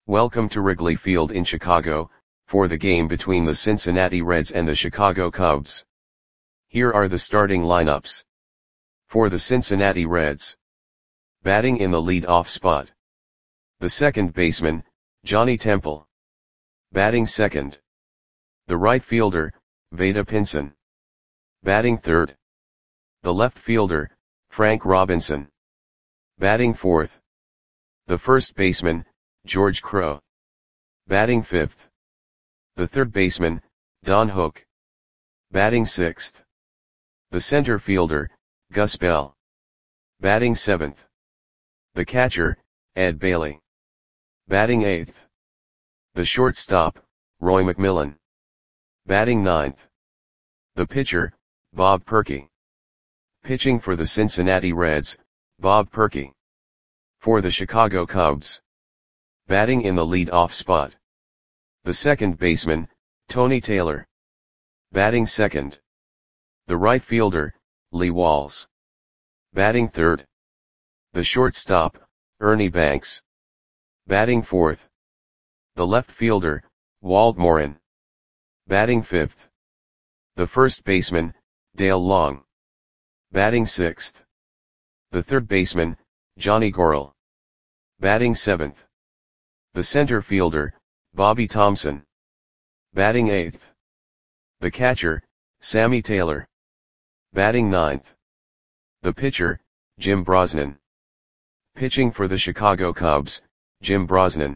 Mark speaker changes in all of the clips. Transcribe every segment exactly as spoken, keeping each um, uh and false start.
Speaker 1: Welcome to Wrigley Field in Chicago, for the game between the Cincinnati Reds and the Chicago Cubs. Here are the starting lineups. For the Cincinnati Reds. Batting in the lead-off spot. The second baseman, Johnny Temple. Batting second. The right fielder, Vada Pinson. Batting third. The left fielder, Frank Robinson. Batting fourth. The first baseman, George Crowe. Batting fifth. The third baseman, Don Hook. Batting sixth. The center fielder, Gus Bell. Batting seventh. The catcher, Ed Bailey. Batting eighth. The shortstop, Roy McMillan. Batting ninth. The pitcher, Bob Perky. Pitching for the Cincinnati Reds, Bob Perky. For the Chicago Cubs. Batting in the lead-off spot. The second baseman, Tony Taylor. Batting second. The right fielder, Lee Walls. Batting third. The shortstop, Ernie Banks. Batting fourth. The left fielder, Walt Morin. Batting fifth. The first baseman, Dale Long. Batting sixth. The third baseman, Johnny Gorel. Batting seventh. The center fielder, Bobby Thompson. Batting eighth. The catcher, Sammy Taylor. Batting ninth. The pitcher, Jim Brosnan. Pitching for the Chicago Cubs, Jim Brosnan.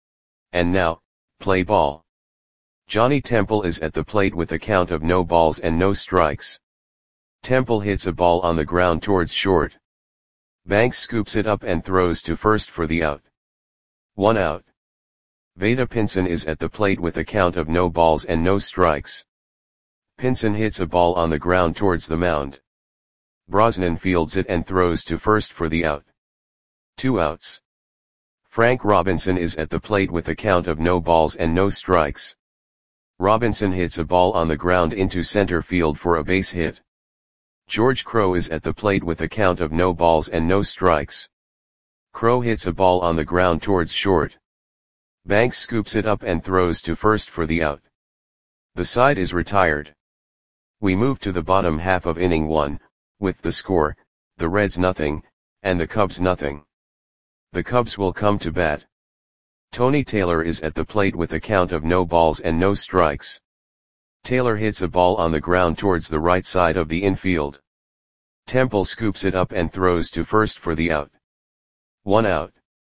Speaker 1: And now, play ball. Johnny Temple is at the plate with a count of no balls and no strikes. Temple hits a ball on the ground towards short. Banks scoops it up and throws to first for the out. One out. Vada Pinson is at the plate with a count of no balls and no strikes. Pinson hits a ball on the ground towards the mound. Brosnan fields it and throws to first for the out. Two outs. Frank Robinson is at the plate with a count of no balls and no strikes. Robinson hits a ball on the ground into center field for a base hit. George Crowe is at the plate with a count of no balls and no strikes. Crowe hits a ball on the ground towards short. Banks scoops it up and throws to first for the out. The side is retired. We move to the bottom half of inning one, with the score, the Reds nothing, and the Cubs nothing. The Cubs will come to bat. Tony Taylor is at the plate with a count of no balls and no strikes. Taylor hits a ball on the ground towards the right side of the infield. Temple scoops it up and throws to first for the out. One out.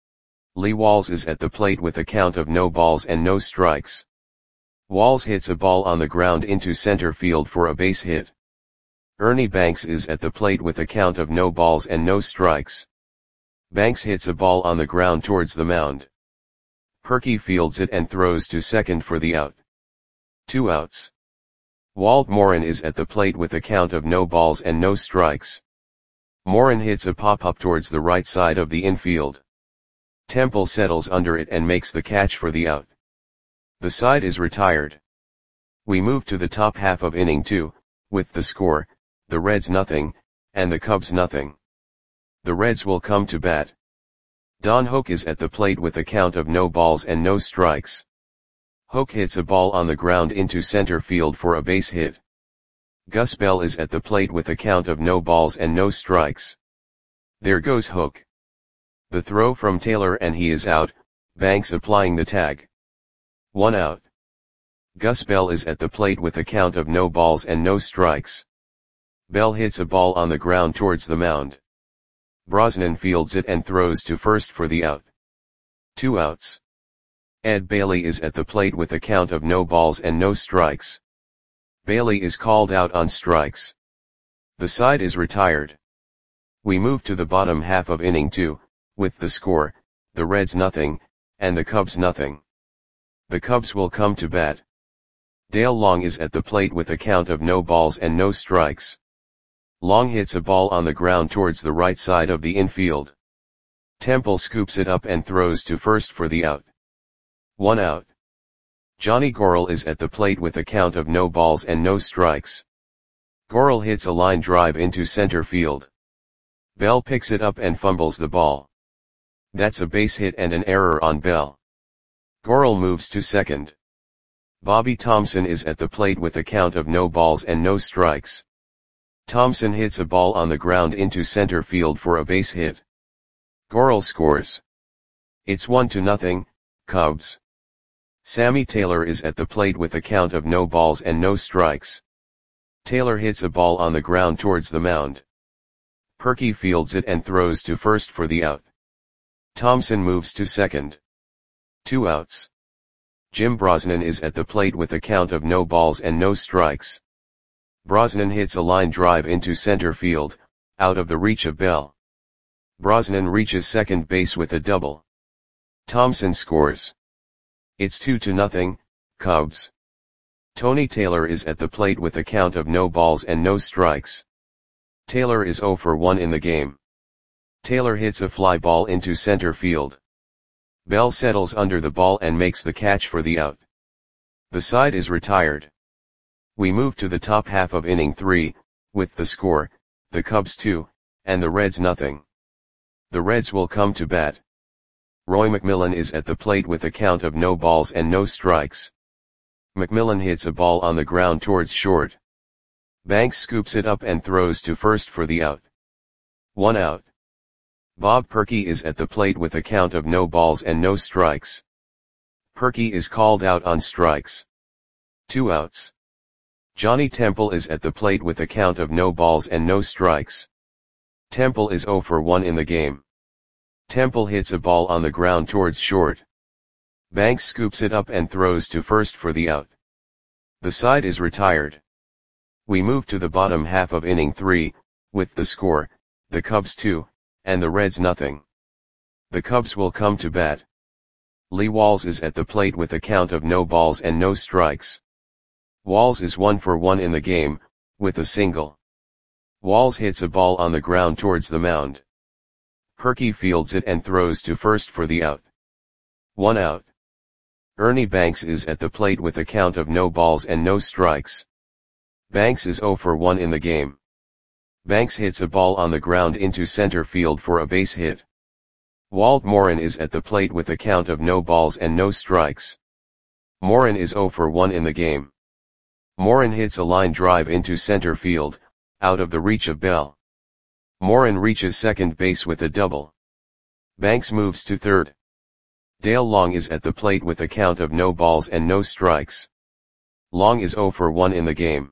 Speaker 1: Lee Walls is at the plate with a count of no balls and no strikes. Walls hits a ball on the ground into center field for a base hit. Ernie Banks is at the plate with a count of no balls and no strikes. Banks hits a ball on the ground towards the mound. Perky fields it and throws to second for the out. Two outs. Walt Morin is at the plate with a count of no balls and no strikes. Morin hits a pop-up towards the right side of the infield. Temple settles under it and makes the catch for the out. The side is retired. We move to the top half of inning two, with the score, the Reds nothing, and the Cubs nothing. The Reds will come to bat. Don Hook is at the plate with a count of no balls and no strikes. Hook hits a ball on the ground into center field for a base hit. Gus Bell is at the plate with a count of no balls and no strikes. There goes Hook. The throw from Taylor and he is out, Banks applying the tag. One out. Gus Bell is at the plate with a count of no balls and no strikes. Bell hits a ball on the ground towards the mound. Brosnan fields it and throws to first for the out. Two outs. Ed Bailey is at the plate with a count of no balls and no strikes. Bailey is called out on strikes. The side is retired. We move to the bottom half of inning two, with the score, the Reds nothing, and the Cubs nothing. The Cubs will come to bat. Dale Long is at the plate with a count of no balls and no strikes. Long hits a ball on the ground towards the right side of the infield. Temple scoops it up and throws to first for the out. One out. Johnny Gorel is at the plate with a count of no balls and no strikes. Gorel hits a line drive into center field. Bell picks it up and fumbles the ball. That's a base hit and an error on Bell. Gorel moves to second. Bobby Thompson is at the plate with a count of no balls and no strikes. Thompson hits a ball on the ground into center field for a base hit. Gorel scores. It's one to nothing, Cubs. Sammy Taylor is at the plate with a count of no balls and no strikes. Taylor hits a ball on the ground towards the mound. Perky fields it and throws to first for the out. Thompson moves to second. Two outs. Jim Brosnan is at the plate with a count of no balls and no strikes. Brosnan hits a line drive into center field, out of the reach of Bell. Brosnan reaches second base with a double. Thompson scores. It's two to nothing, Cubs. Tony Taylor is at the plate with a count of no balls and no strikes. Taylor is oh for one in the game. Taylor hits a fly ball into center field. Bell settles under the ball and makes the catch for the out. The side is retired. We move to the top half of inning three, with the score, the Cubs two, and the Reds nothing. The Reds will come to bat. Roy McMillan is at the plate with a count of no balls and no strikes. McMillan hits a ball on the ground towards short. Banks scoops it up and throws to first for the out. One out. Bob Perky is at the plate with a count of no balls and no strikes. Perky is called out on strikes. Two outs. Johnny Temple is at the plate with a count of no balls and no strikes. Temple is oh for one in the game. Temple hits a ball on the ground towards short. Banks scoops it up and throws to first for the out. The side is retired. We move to the bottom half of inning three, with the score, the Cubs two, and the Reds nothing. The Cubs will come to bat. Lee Walls is at the plate with a count of no balls and no strikes. Walls is one for one in the game, with a single. Walls hits a ball on the ground towards the mound. Perky fields it and throws to first for the out. One out. Ernie Banks is at the plate with a count of no balls and no strikes. Banks is oh for one in the game. Banks hits a ball on the ground into center field for a base hit. Walt Morin is at the plate with a count of no balls and no strikes. Morin is oh for one in the game. Morin hits a line drive into center field, out of the reach of Bell. Morin reaches second base with a double. Banks moves to third. Dale Long is at the plate with a count of no balls and no strikes. Long is oh for one in the game.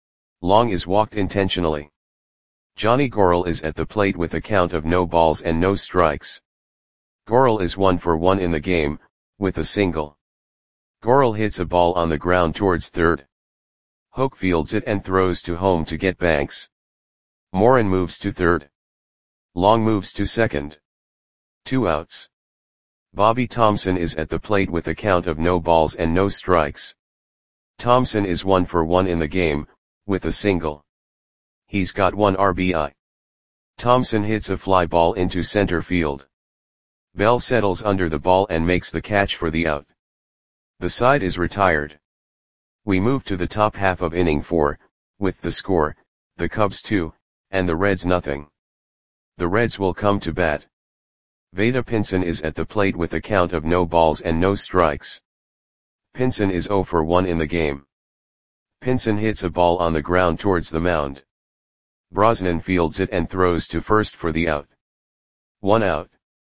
Speaker 1: Long is walked intentionally. Johnny Gorel is at the plate with a count of no balls and no strikes. Gorel is one for one in the game, with a single. Gorel hits a ball on the ground towards third. Hoke fields it and throws to home to get Banks. Morin moves to third. Long moves to second. Two outs. Bobby Thompson is at the plate with a count of no balls and no strikes. Thompson is one for one in the game, with a single. He's got one R B I. Thompson hits a fly ball into center field. Bell settles under the ball and makes the catch for the out. The side is retired. We move to the top half of inning four, with the score, the Cubs two, and the Reds nothing. The Reds will come to bat. Vada Pinson is at the plate with a count of no balls and no strikes. Pinson is oh for one in the game. Pinson hits a ball on the ground towards the mound. Brosnan fields it and throws to first for the out. One out.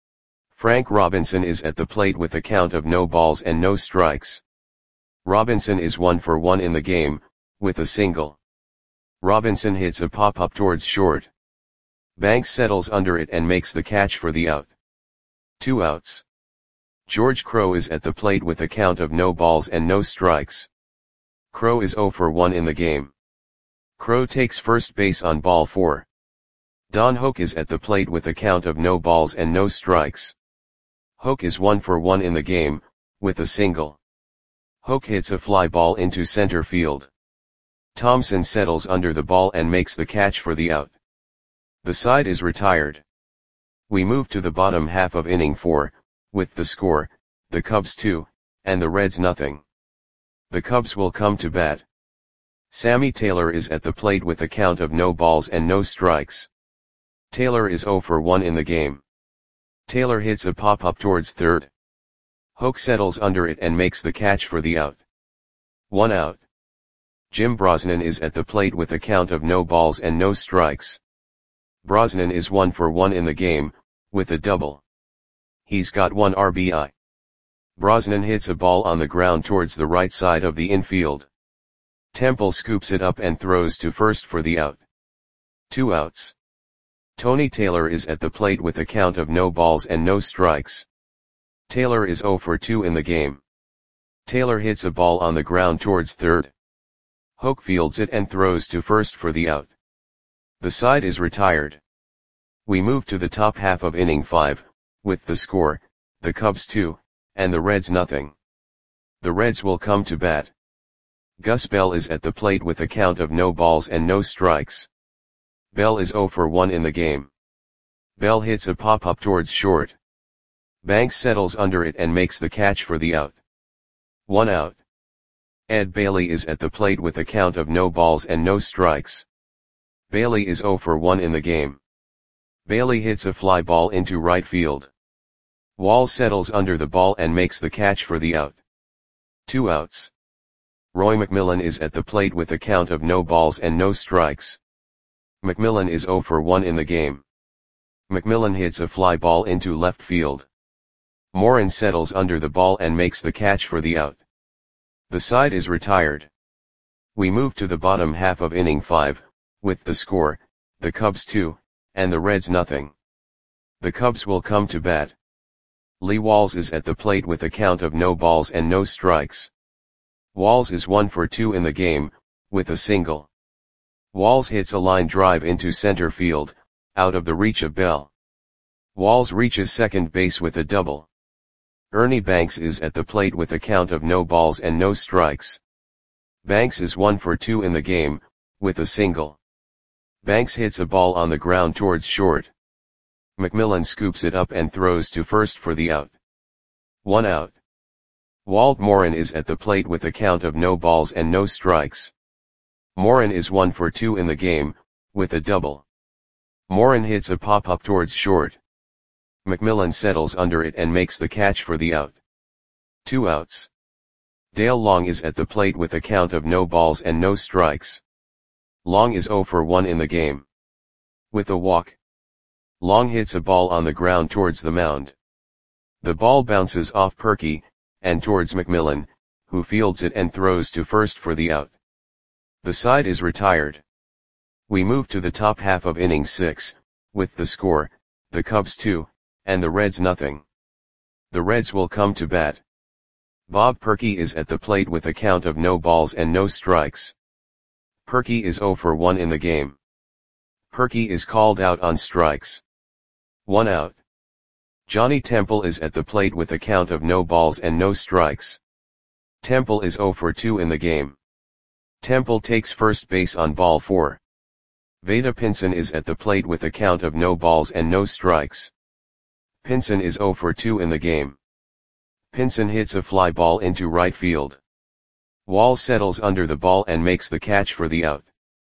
Speaker 1: Frank Robinson is at the plate with a count of no balls and no strikes. Robinson is one for one in the game, with a single. Robinson hits a pop-up towards short. Banks settles under it and makes the catch for the out. Two outs. George Crowe is at the plate with a count of no balls and no strikes. Crowe is oh for one in the game. Crowe takes first base on ball four. Don Hoke is at the plate with a count of no balls and no strikes. Hoke is one for one in the game, with a single. Hoke hits a fly ball into center field. Thompson settles under the ball and makes the catch for the out. The side is retired. We move to the bottom half of inning four, with the score, the Cubs two, and the Reds nothing. The Cubs will come to bat. Sammy Taylor is at the plate with a count of no balls and no strikes. Taylor is oh for one in the game. Taylor hits a pop-up towards third. Hoke settles under it and makes the catch for the out. One out. Jim Brosnan is at the plate with a count of no balls and no strikes. Brosnan is one for one in the game, with a double. He's got one R B I. Brosnan hits a ball on the ground towards the right side of the infield. Temple scoops it up and throws to first for the out. Two outs. Tony Taylor is at the plate with a count of no balls and no strikes. Taylor is zero for two in the game. Taylor hits a ball on the ground towards third. Hoke fields it and throws to first for the out. The side is retired. We move to the top half of inning five, with the score, the Cubs two, and the Reds nothing. The Reds will come to bat. Gus Bell is at the plate with a count of no balls and no strikes. Bell is zero for one in the game. Bell hits a pop-up towards short. Banks settles under it and makes the catch for the out. One out. Ed Bailey is at the plate with a count of no balls and no strikes. Bailey is zero for one in the game. Bailey hits a fly ball into right field. Wall settles under the ball and makes the catch for the out. Two outs. Roy McMillan is at the plate with a count of no balls and no strikes. McMillan is zero for one in the game. McMillan hits a fly ball into left field. Morin settles under the ball and makes the catch for the out. The side is retired. We move to the bottom half of inning five, with the score, the Cubs two, and the Reds nothing. The Cubs will come to bat. Lee Walls is at the plate with a count of no balls and no strikes. Walls is one for two in the game, with a single. Walls hits a line drive into center field, out of the reach of Bell. Walls reaches second base with a double. Ernie Banks is at the plate with a count of no balls and no strikes. Banks is one for two in the game, with a single. Banks hits a ball on the ground towards short. McMillan scoops it up and throws to first for the out. One out. Walt Morin is at the plate with a count of no balls and no strikes. Morin is one for two in the game, with a double. Morin hits a pop-up towards short. McMillan settles under it and makes the catch for the out. Two outs. Dale Long is at the plate with a count of no balls and no strikes. Long is zero for one in the game. With a walk. Long hits a ball on the ground towards the mound. The ball bounces off Perky, and towards McMillan, who fields it and throws to first for the out. The side is retired. We move to the top half of inning six, with the score, the Cubs two, and the Reds nothing. The Reds will come to bat. Bob Perky is at the plate with a count of no balls and no strikes. Perky is zero for one in the game. Perky is called out on strikes. One out. Johnny Temple is at the plate with a count of no balls and no strikes. Temple is zero for two in the game. Temple takes first base on ball four. Vada Pinson is at the plate with a count of no balls and no strikes. Pinson is zero for two in the game. Pinson hits a fly ball into right field. Wall settles under the ball and makes the catch for the out.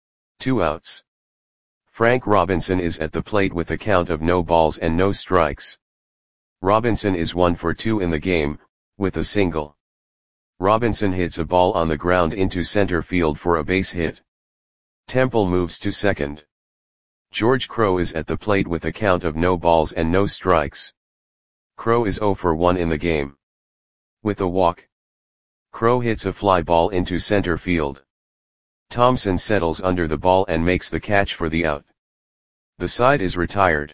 Speaker 1: Two outs. Frank Robinson is at the plate with a count of no balls and no strikes. Robinson is one for two in the game, with a single. Robinson hits a ball on the ground into center field for a base hit. Temple moves to second. George Crowe is at the plate with a count of no balls and no strikes. Crowe is zero for one in the game. With a walk. Crowe hits a fly ball into center field. Thompson settles under the ball and makes the catch for the out. The side is retired.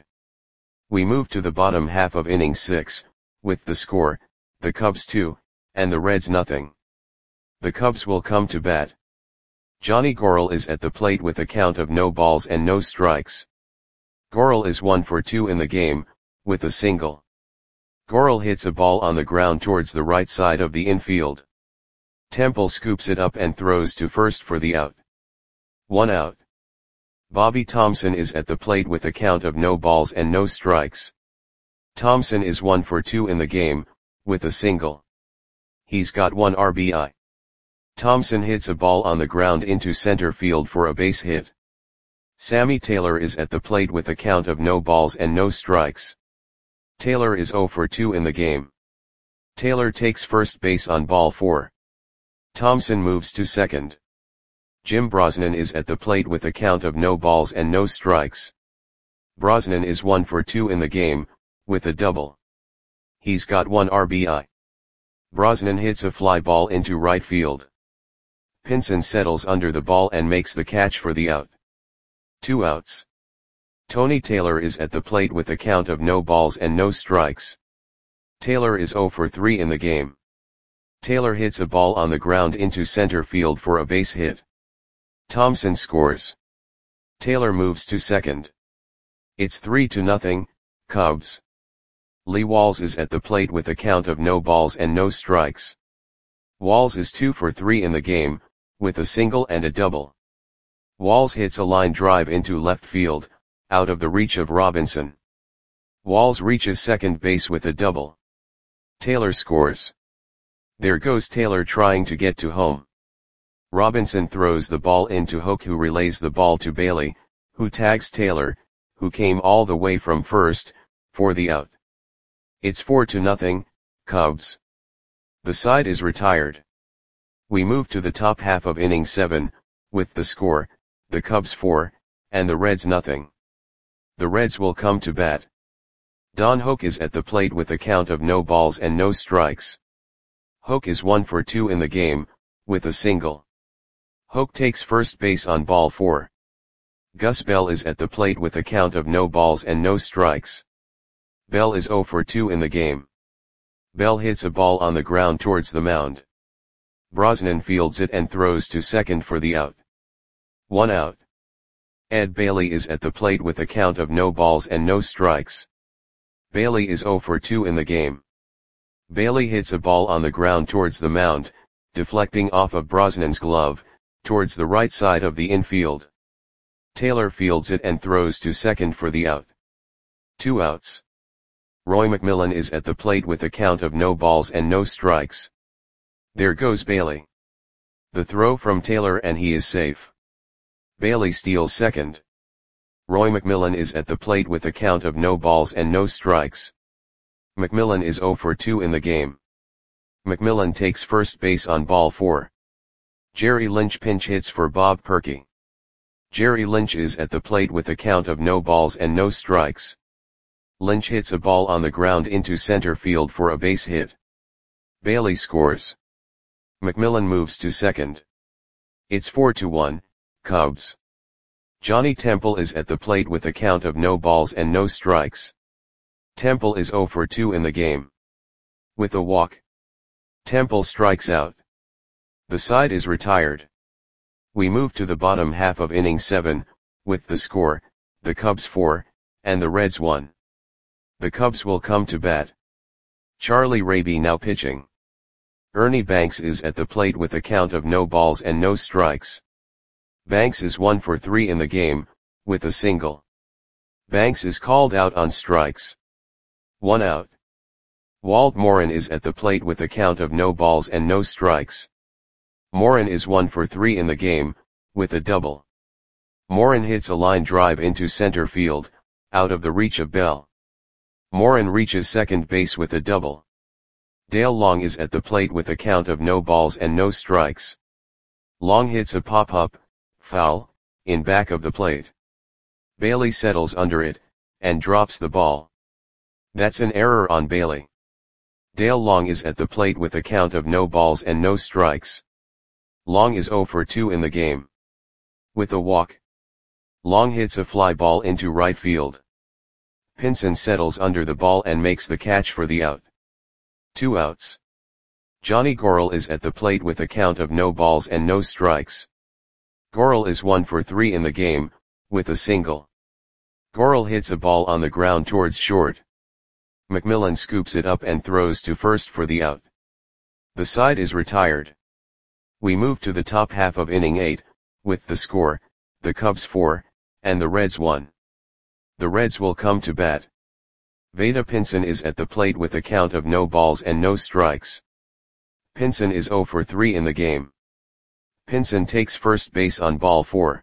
Speaker 1: We move to the bottom half of inning six, with the score, the Cubs two, and the Reds nothing. The Cubs will come to bat. Johnny Gorel is at the plate with a count of no balls and no strikes. Gorel is one for two in the game, with a single. Gorel hits a ball on the ground towards the right side of the infield. Temple scoops it up and throws to first for the out. One out. Bobby Thompson is at the plate with a count of no balls and no strikes. Thompson is one for two in the game, with a single. He's got one R B I. Thompson hits a ball on the ground into center field for a base hit. Sammy Taylor is at the plate with a count of no balls and no strikes. Taylor is zero for two in the game. Taylor takes first base on ball four. Thompson moves to second. Jim Brosnan is at the plate with a count of no balls and no strikes. Brosnan is one for two in the game, with a double. He's got one R B I. Brosnan hits a fly ball into right field. Pinson settles under the ball and makes the catch for the out. Two outs. Tony Taylor is at the plate with a count of no balls and no strikes. Taylor is zero for three in the game. Taylor hits a ball on the ground into center field for a base hit. Thompson scores. Taylor moves to second. It's three to nothing, Cubs. Lee Walls is at the plate with a count of no balls and no strikes. Walls is two for three in the game, with a single and a double. Walls hits a line drive into left field, out of the reach of Robinson. Walls reaches second base with a double. Taylor scores. There goes Taylor trying to get to home. Robinson throws the ball into Hoke, who relays the ball to Bailey, who tags Taylor, who came all the way from first, for the out. It's four to nothing, Cubs. The side is retired. We move to the top half of inning seven, with the score, the Cubs four, and the Reds nothing. The Reds will come to bat. Don Hoke is at the plate with a count of no balls and no strikes. Hoke is one for two in the game, with a single. Hoke takes first base on ball four. Gus Bell is at the plate with a count of no balls and no strikes. Bell is zero for two in the game. Bell hits a ball on the ground towards the mound. Brosnan fields it and throws to second for the out. One out. Ed Bailey is at the plate with a count of no balls and no strikes. Bailey is zero for two in the game. Bailey hits a ball on the ground towards the mound, deflecting off of Brosnan's glove, towards the right side of the infield. Taylor fields it and throws to second for the out. Two outs. Roy McMillan is at the plate with a count of no balls and no strikes. There goes Bailey. The throw from Taylor and he is safe. Bailey steals second. Roy McMillan is at the plate with a count of no balls and no strikes. McMillan is zero for two in the game. McMillan takes first base on ball four. Jerry Lynch pinch hits for Bob Perky. Jerry Lynch is at the plate with a count of no balls and no strikes. Lynch hits a ball on the ground into center field for a base hit. Bailey scores. McMillan moves to second. It's four to one, Cubs. Johnny Temple is at the plate with a count of no balls and no strikes. Temple is zero for two in the game. With a walk. Temple strikes out. The side is retired. We move to the bottom half of inning seven, with the score, the Cubs four, and the Reds one. The Cubs will come to bat. Charlie Raby now pitching. Ernie Banks is at the plate with a count of no balls and no strikes. Banks is one for three in the game, with a single. Banks is called out on strikes. One out. Walt Morin is at the plate with a count of no balls and no strikes. Morin is one for three in the game, with a double. Morin hits a line drive into center field, out of the reach of Bell. Morin reaches second base with a double. Dale Long is at the plate with a count of no balls and no strikes. Long hits a pop-up, foul, in back of the plate. Bailey settles under it, and drops the ball. That's an error on Bailey. Dale Long is at the plate with a count of no balls and no strikes. Long is zero for two in the game. With a walk. Long hits a fly ball into right field. Pinson settles under the ball and makes the catch for the out. Two outs. Johnny Gorel is at the plate with a count of no balls and no strikes. Gorel is one for three in the game, with a single. Gorel hits a ball on the ground towards short. McMillan scoops it up and throws to first for the out. The side is retired. We move to the top half of inning eight, with the score, the Cubs four, and the Reds one. The Reds will come to bat. Vada Pinson is at the plate with a count of no balls and no strikes. Pinson is zero for three in the game. Pinson takes first base on ball four.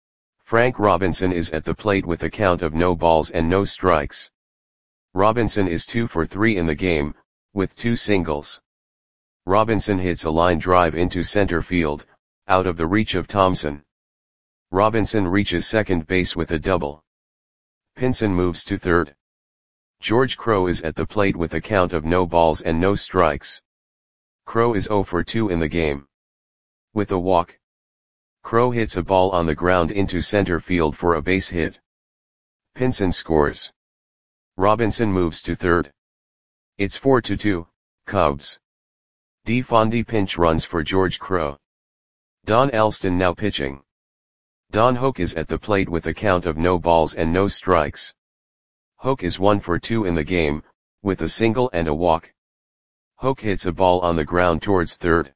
Speaker 1: Frank Robinson is at the plate with a count of no balls and no strikes. Robinson is two for three in the game, with two singles. Robinson hits a line drive into center field, out of the reach of Thomson. Robinson reaches second base with a double. Pinson moves to third. George Crowe is at the plate with a count of no balls and no strikes. Crowe is zero for two in the game. With a walk, Crowe hits a ball on the ground into center field for a base hit. Pinson scores. Robinson moves to third. It's four to two, Cubs. DeFondy pinch runs for George Crowe. Don Elston now pitching. Don Hoak is at the plate with a count of no balls and no strikes. Hoak is one for two in the game, with a single and a walk. Hoak hits a ball on the ground towards third.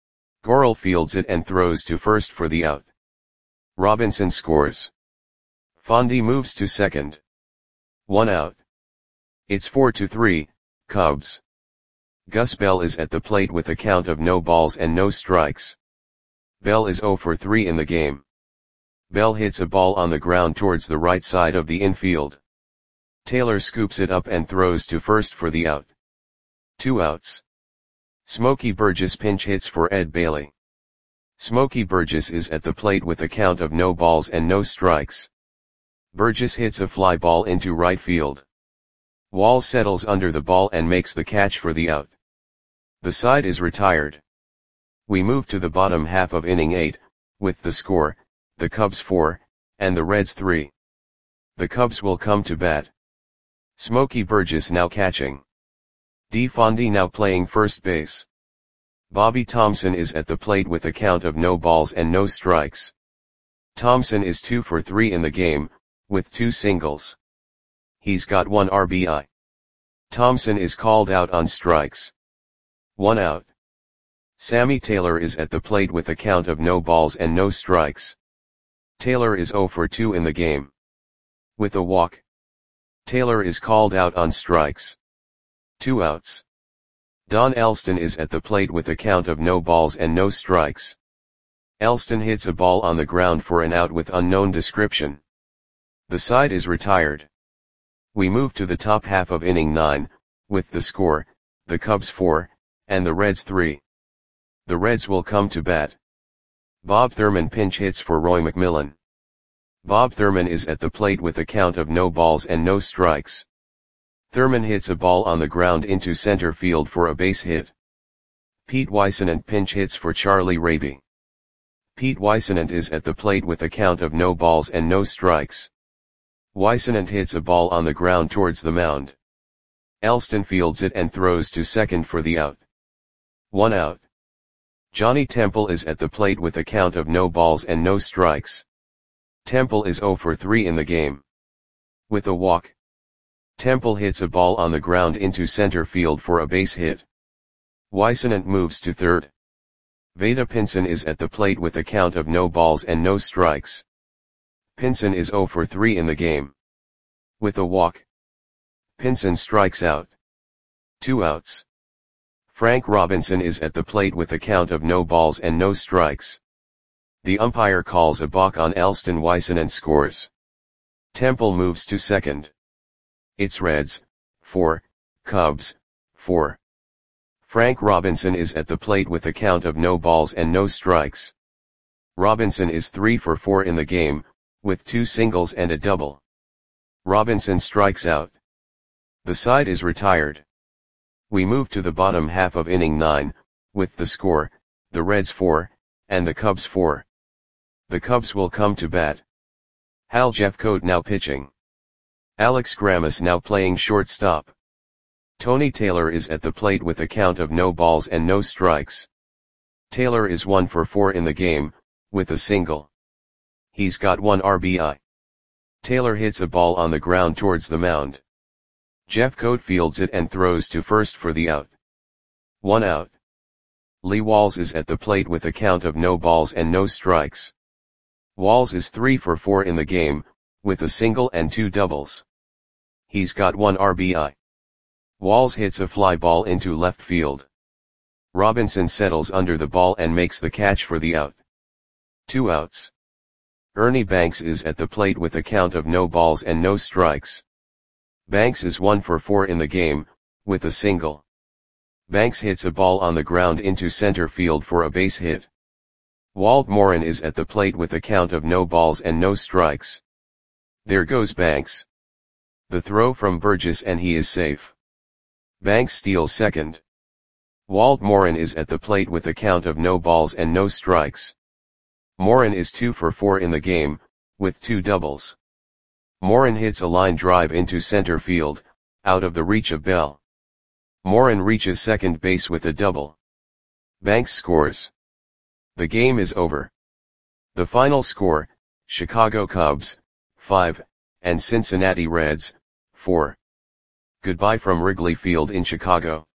Speaker 1: Gorel fields it and throws to first for the out. Robinson scores. Fondy moves to second. One out. It's four to three, Cubs. Gus Bell is at the plate with a count of no balls and no strikes. Bell is zero for three in the game. Bell hits a ball on the ground towards the right side of the infield. Taylor scoops it up and throws to first for the out. Two outs. Smokey Burgess pinch hits for Ed Bailey. Smokey Burgess is at the plate with a count of no balls and no strikes. Burgess hits a fly ball into right field. Wall settles under the ball and makes the catch for the out. The side is retired. We move to the bottom half of inning eight, with the score, the Cubs four, and the Reds three. The Cubs will come to bat. Smokey Burgess now catching. DeFondy now playing first base. Bobby Thomson is at the plate with a count of no balls and no strikes. Thomson is two for three in the game, with two singles. He's got one R B I. Thomson is called out on strikes. One out. Sammy Taylor is at the plate with a count of no balls and no strikes. Taylor is zero for two in the game. With a walk, Taylor is called out on strikes. Two outs. Don Elston is at the plate with a count of no balls and no strikes. Elston hits a ball on the ground for an out with unknown description. The side is retired. We move to the top half of inning nine, with the score, the Cubs four, and the Reds three. The Reds will come to bat. Bob Thurman pinch hits for Roy McMillan. Bob Thurman is at the plate with a count of no balls and no strikes. Thurman hits a ball on the ground into center field for a base hit. Pete Weissenant pinch hits for Charlie Raby. Pete Weissenant is at the plate with a count of no balls and no strikes. Weissenant hits a ball on the ground towards the mound. Elston fields it and throws to second for the out. One out. Johnny Temple is at the plate with a count of no balls and no strikes. Temple is zero for three in the game. With a walk, Temple hits a ball on the ground into center field for a base hit. Weissenant moves to third. Vada Pinson is at the plate with a count of no balls and no strikes. Pinson is zero for three in the game. With a walk, Pinson strikes out. Two outs. Frank Robinson is at the plate with a count of no balls and no strikes. The umpire calls a balk on Elston. Weissenant scores. Temple moves to second. It's Reds, four, Cubs, four. Frank Robinson is at the plate with a count of no balls and no strikes. Robinson is three for four in the game, with two singles and a double. Robinson strikes out. The side is retired. We move to the bottom half of inning nine, with the score, the Reds four, and the Cubs four. The Cubs will come to bat. Hal Jeffcoat now pitching. Alex Grammas now playing shortstop. Tony Taylor is at the plate with a count of no balls and no strikes. Taylor is one for four in the game, with a single. He's got one R B I. Taylor hits a ball on the ground towards the mound. Jeffcoat fields it and throws to first for the out. One out. Lee Walls is at the plate with a count of no balls and no strikes. Walls is three for four in the game, with a single and two doubles. He's got one R B I. Walls hits a fly ball into left field. Robinson settles under the ball and makes the catch for the out. Two outs. Ernie Banks is at the plate with a count of no balls and no strikes. Banks is one for four in the game, with a single. Banks hits a ball on the ground into center field for a base hit. Walt Morin is at the plate with a count of no balls and no strikes. There goes Banks. The throw from Burgess and he is safe. Banks steals second. Walt Morin is at the plate with a count of no balls and no strikes. Morin is two for four in the game, with two doubles. Morin hits a line drive into center field, out of the reach of Bell. Morin reaches second base with a double. Banks scores. The game is over. The final score, Chicago Cubs, five, and Cincinnati Reds, four. Goodbye from Wrigley Field in Chicago.